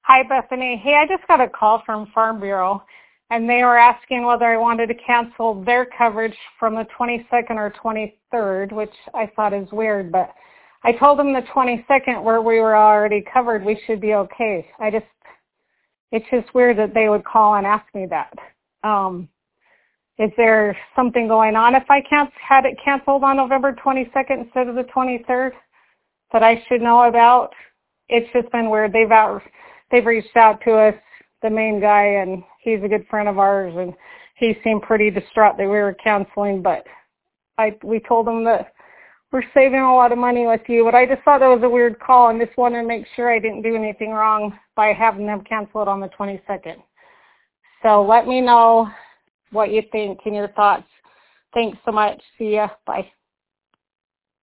Hi, Bethany. Hey, I just got a call from Farm Bureau, and they were asking whether I wanted to cancel their coverage from the 22nd or 23rd, which I thought is weird, but I told them the 22nd, where we were already covered, we should be okay. It's just weird that they would call and ask me that. Is there something going on if I had it canceled on November 22nd instead of the 23rd that I should know about? It's just been weird. They've reached out to us, the main guy, and he's a good friend of ours, and he seemed pretty distraught that we were canceling, but we told him that we're saving a lot of money with you, but I just thought that was a weird call and just wanted to make sure I didn't do anything wrong by having them cancel it on the 22nd. So let me know what you think and your thoughts. Thanks so much. See ya. Bye.